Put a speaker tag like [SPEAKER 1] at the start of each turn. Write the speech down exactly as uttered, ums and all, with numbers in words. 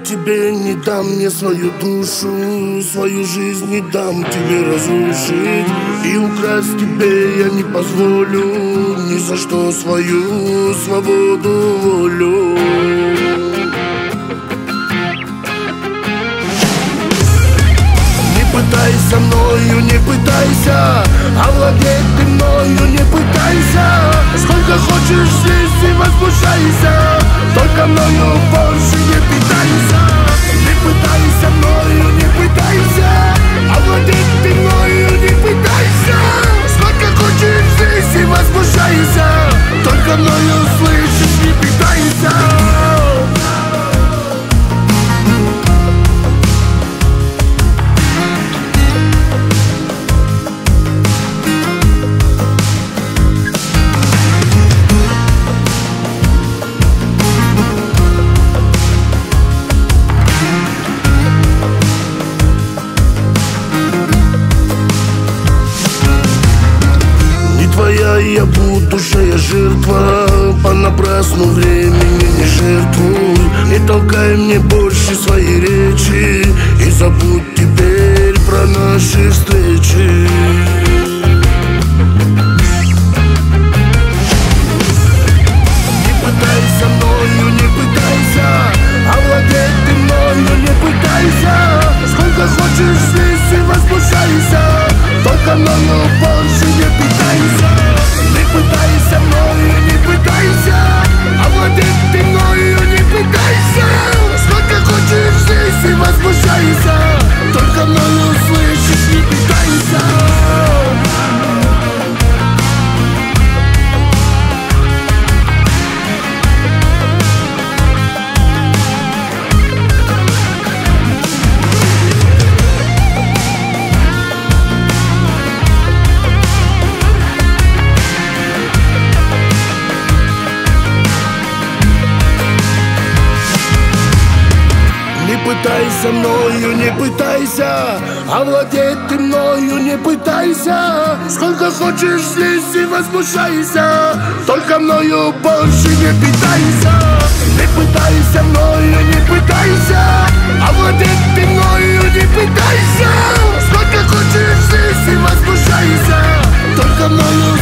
[SPEAKER 1] тебе не дам, мне свою душу, свою жизнь не дам тебе разрушить. И украсть тебе я не позволю, ни за что свою свободу, волю. Не пытайся мною, не пытайся овладеть ты мною, не пытайся. Сколько хочешь здесь и возмущайся, только мною больше не питайся. Не пытайся мною, не пытайся овладеть ты мною, не пытайся. Сколько хочешь здесь и возмущайся, только мною, слышишь, не питайся. Я будущая жертва, понапрасну времени не жертвуй. Не толкай мне больше свои речи и забудь теперь про наши встречи. Не пытайся мною, не пытайся овладеть ты мною, не пытайся. Сколько хочешь здесь и возмущайся, только мною больше не питайся. Не пытайся мною, не пытайся овладеть ты мною, не пытайся. Сколько хочешь здесь и возмущайся, только мною, слышишь, не питайся. Не пытайся мною, не пытайся овладеть ты мною, не пытайся. Сколько хочешь здесь и возмущайся, только мною больше не питайся. Не пытайся мною, не пытайся овладеть ты мною, не пытайся. Сколько хочешь здесь и возмущайся, только мною